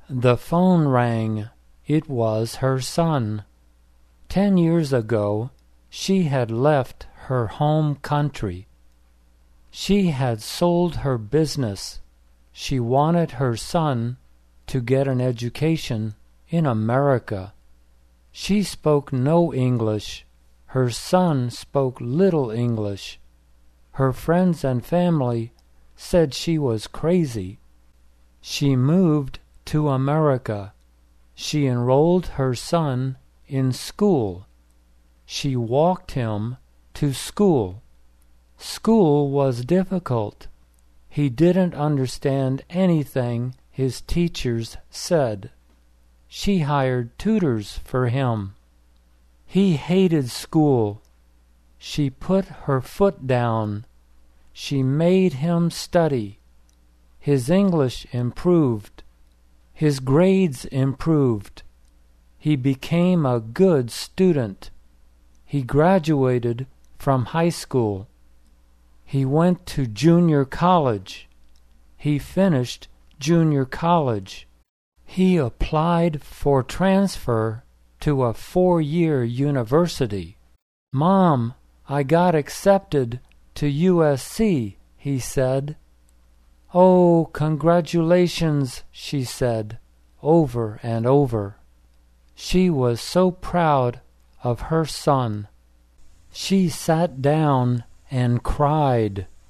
The phone rang. It was her son. 10 years ago, she had left her home country. She had sold her business. She wanted her son to get an education in America. She spoke no English. Her son spoke little English. Her friends and family said she was crazy. She moved to America. She enrolled her son in school. She walked him to school. School was difficult. He didn't understand anything his teachers said. She hired tutors for him. He hated school. She put her foot down. She made him study. His English improved. His grades improved. He became a good student. He graduated from high school. He went to junior college. He finished junior college. He applied for transfer to a 4-year university. "Mom, I got accepted to USC," he said. "Oh, congratulations," she said, over and over. She was so proud of her son. She sat down and cried.